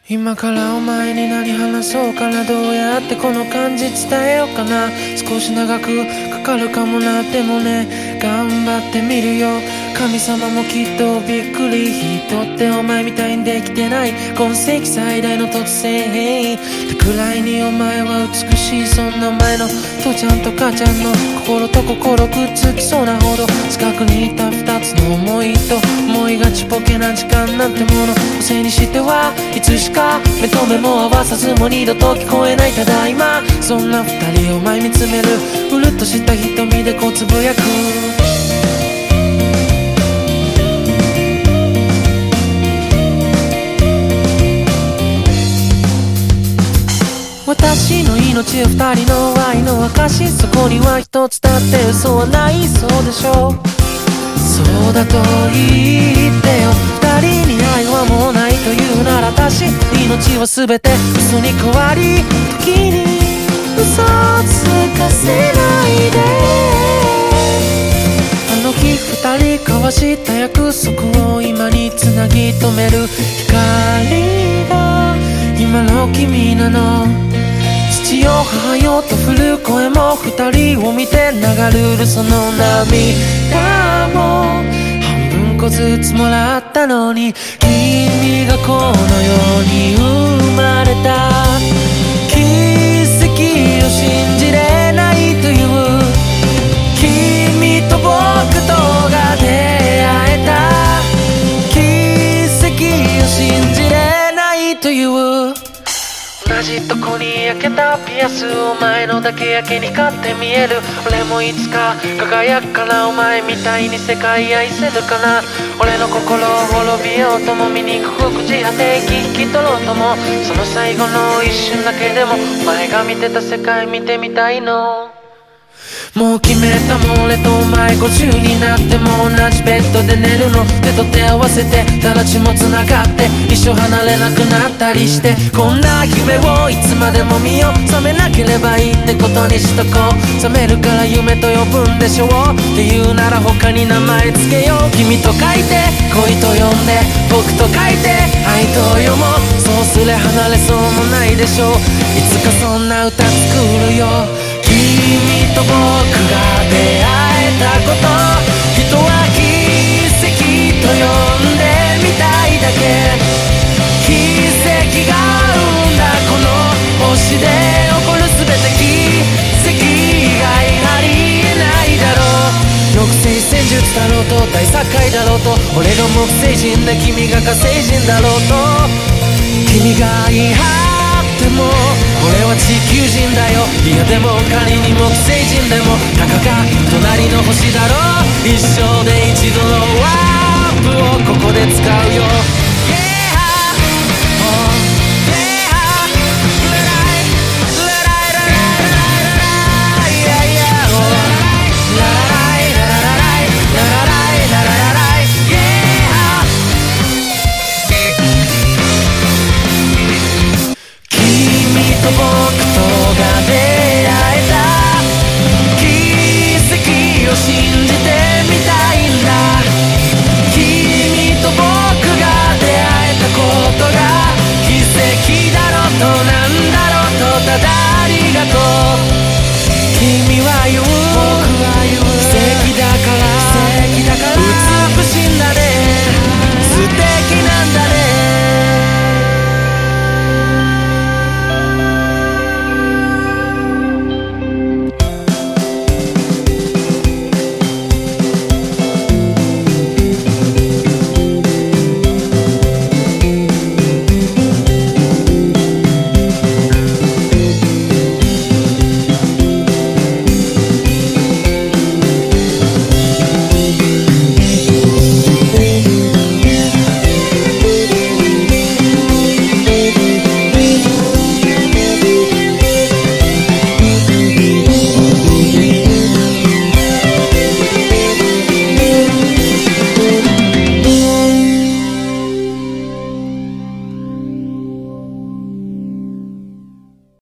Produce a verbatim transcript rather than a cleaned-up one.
今からお前に何話そうかな、どうやってこの感じ伝えようかな。少し長くかかるかもな、でもね頑張ってみるよ。神様もきっとびっくり、人ってお前みたいにできてない、今世紀最大の突然変異ってくらいにお前は美しい。そんなお前の父ちゃんと母ちゃんの心と心くっつきそうなほど近くにいた二つの思いと思いがちぼけな時間なんてもののせいにしてはいつしか目と目も合わさずも二度と聞こえないただいま。そんな二人を前見つめるうるっとした瞳でこうつぶやく。私の命は二人の愛の証、そこには一つだって嘘はないそうでしょう。そうだと言ってよ、二人に愛はもうないというなら私命は全て嘘に変わり、時に嘘をつかせないで。あの日二人交わした約束を今につなぎ止める光が今の君なの。父よ母よと振る声も二人を見て流れるその涙も半分個ずつもらったのに、君がこの世に生まれた奇跡を信じれないという、君と僕とが出会えた奇跡を信じれないという。同じとこに焼けたピアス、お前のだけやけに勝って見える。俺もいつか輝くから、お前みたいに世界愛せるかな。俺の心を滅びようとも醜く地果て息引き取ろうとも、その最後の一瞬だけでもお前が見てた世界見てみたいの。もう決めたもん、俺とお前ごじゅうになっても同じベッドで寝るの。手と手合わせてただ血もつながって一生離れなくなったりして、こんな夢をいつまでも見よう。覚めなければいいってことにしとこう。覚めるから夢と呼ぶんでしょうって言うなら他に名前つけよう。君と書いて恋と呼んで、僕と書いて愛と読もう。そうすれ離れそうもないでしょう。いつかそんな歌作るよ。君と僕が出会えたこと、人は奇跡と呼んでみたいだけ。奇跡が生んだこの星で起こる全て奇跡以外ありえないだろう。六星戦術だろうと大殺界だろうと、俺が木星人で君が火星人だろうと、君が言い張っても俺は地球人だよ。いやでも仮に木星人でもたかが隣の星だろう。一生で一度のワープをここで使うよ。僕とが出会えた奇跡を信じてみたいんだ。君と僕が出会えたことが奇跡だろうとなんだろうと、ただありがとう。君は言う、僕は言う、